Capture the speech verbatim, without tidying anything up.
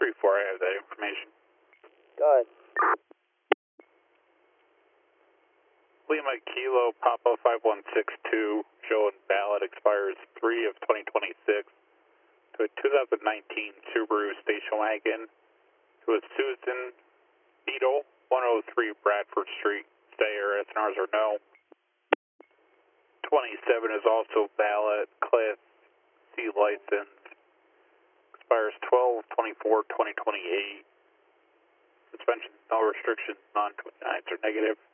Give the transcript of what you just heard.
three four, I have that information. Go ahead. Lima Kilo Papa five one six two, showing ballot expires three of twenty twenty-six to a two thousand nineteen Subaru station wagon to a Susan Beetle, one oh three Bradford Street. Stayer, S N Rs are no. twenty-seven is also valid, Class C license, expires twelve twenty-four twenty twenty-eight. Suspension, no restrictions, non twenty-nines are negative.